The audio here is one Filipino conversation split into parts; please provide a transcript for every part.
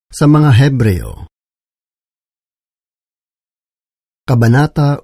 Sa mga Hebreo, Kabanata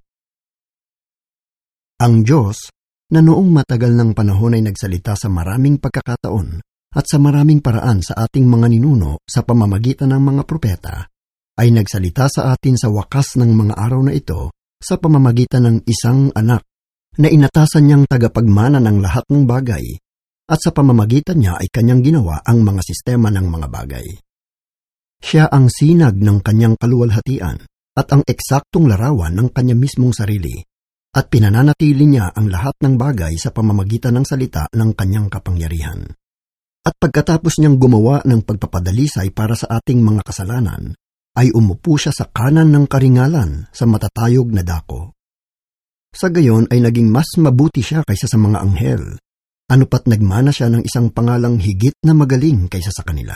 1. Ang Diyos, na noong matagal ng panahon ay nagsalita sa maraming pagkakataon at sa maraming paraan sa ating mga ninuno sa pamamagitan ng mga propeta, ay nagsalita sa atin sa wakas ng mga araw na ito sa pamamagitan ng isang anak na inatasan niyang tagapagmana ng lahat ng bagay at sa pamamagitan niya ay kanyang ginawa ang mga sistema ng mga bagay. Siya ang sinag ng kanyang kaluwalhatian at ang eksaktong larawan ng kanya mismong sarili, at pinananatili niya ang lahat ng bagay sa pamamagitan ng salita ng kanyang kapangyarihan. At pagkatapos niyang gumawa ng pagpapadalisay para sa ating mga kasalanan, ay umupo siya sa kanan ng karingalan sa matatayog na dako. Sa gayon ay naging mas mabuti siya kaysa sa mga anghel, anupat nagmana siya ng isang pangalang higit na magaling kaysa sa kanila.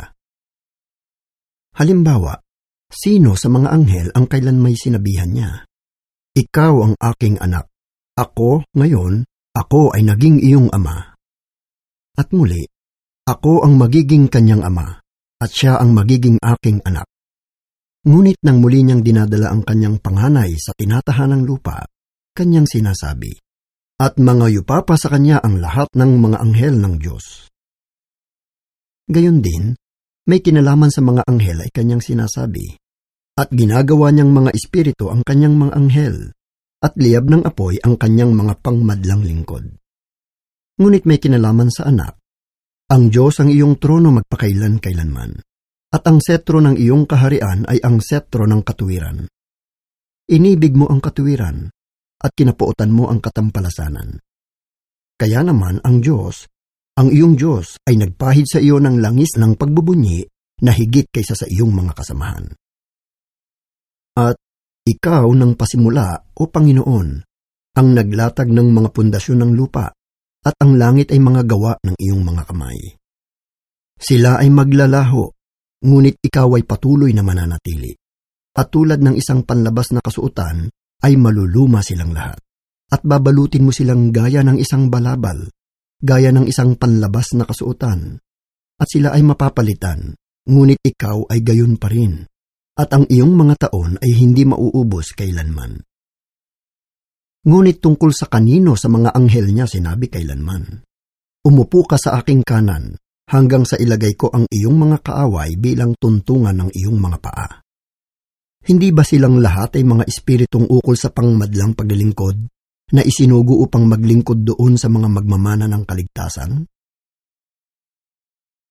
Halimbawa, sino sa mga anghel ang kailan may sinabihan niya, "Ikaw ang aking anak, ako ngayon, ako ay naging iyong ama." At muli, ako ang magiging kanyang ama, at siya ang magiging aking anak. Ngunit nang muli niyang dinadala ang kanyang panganay sa tinatahanang lupa, kanyang sinasabi, "At mangayupa pa sa kanya ang lahat ng mga anghel ng Diyos." Gayon din, may kinalaman sa mga anghel ay kanyang sinasabi, "At ginagawa niyang mga espiritu ang kanyang mga anghel, at liyab ng apoy ang kanyang mga pangmadlang lingkod." Ngunit may kinalaman sa anak, "Ang Diyos ang iyong trono magpakailan-kailanman, at ang setro ng iyong kaharian ay ang setro ng katuwiran. Inibig mo ang katuwiran, at kinapuotan mo ang katampalasanan. Kaya naman ang Diyos, ang iyong Diyos, ay nagpahid sa iyo ng langis ng pagbubunyi na higit kaysa sa iyong mga kasamahan. At ikaw ng pasimula, o Panginoon, ang naglatag ng mga pundasyon ng lupa, at ang langit ay mga gawa ng iyong mga kamay. Sila ay maglalaho, ngunit ikaw ay patuloy na mananatili. At tulad ng isang panlabas na kasuotan, ay maluluma silang lahat. At babalutin mo silang gaya ng isang balabal, gaya ng isang panlabas na kasuotan. At sila ay mapapalitan, ngunit ikaw ay gayon pa rin. At ang iyong mga taon ay hindi mauubos kailanman. Ngunit tungkol sa kanino sa mga anghel niya sinabi kailanman, "Umupo ka sa aking kanan, hanggang sa ilagay ko ang iyong mga kaaway bilang tuntungan ng iyong mga paa." Hindi ba silang lahat ay mga espiritong ukol sa pangmadlang paglilingkod, na isinugo upang maglingkod doon sa mga magmamana ng kaligtasan?